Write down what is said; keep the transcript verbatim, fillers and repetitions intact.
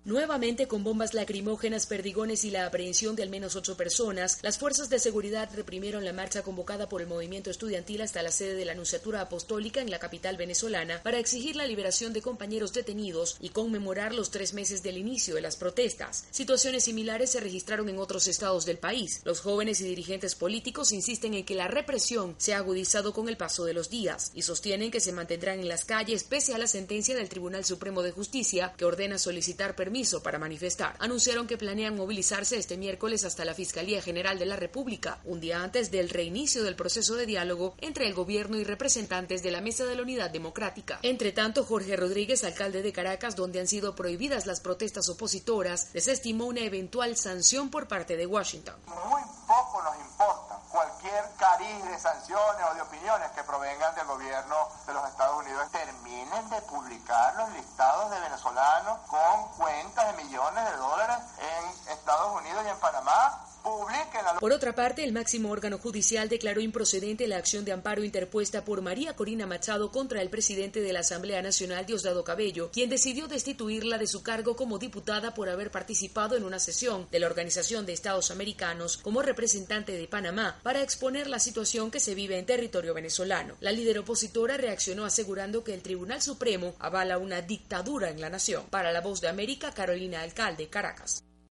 Nuevamente, con bombas lacrimógenas, perdigones y la aprehensión de al menos ocho personas, las fuerzas de seguridad reprimieron la marcha convocada por el movimiento estudiantil hasta la sede de la Nunciatura Apostólica en la capital venezolana para exigir la liberación de compañeros detenidos y conmemorar los tres meses del inicio de las protestas. Situaciones similares se registraron en otros estados del país. Los jóvenes y dirigentes políticos insisten en que la represión se ha agudizado con el paso de los días y sostienen que se mantendrán en las calles pese a la sentencia del Tribunal Supremo de Justicia que ordena solicitar permiso para manifestar. Anunciaron que planean movilizarse este miércoles hasta la Fiscalía General de la República, un día antes del reinicio del proceso de diálogo entre el gobierno y representantes de la Mesa de la Unidad Democrática. Entre tanto, Jorge Rodríguez, alcalde de Caracas, donde han sido prohibidas las protestas opositoras, desestimó una eventual sanción por parte de Washington. Muy poco nos importa cualquier cariz de sanciones o de opiniones que provengan del gobierno de los Estados Unidos. Terminen de publicar los listados de venezolanos con cuentas de millones de dólares en Estados Unidos y en Panamá. Por otra parte, el máximo órgano judicial declaró improcedente la acción de amparo interpuesta por María Corina Machado contra el presidente de la Asamblea Nacional, Diosdado Cabello, quien decidió destituirla de su cargo como diputada por haber participado en una sesión de la Organización de Estados Americanos como representante de Panamá para exponer la situación que se vive en territorio venezolano. La líder opositora reaccionó asegurando que el Tribunal Supremo avala una dictadura en la nación. Para La Voz de América, Carolina Alcalde, Caracas.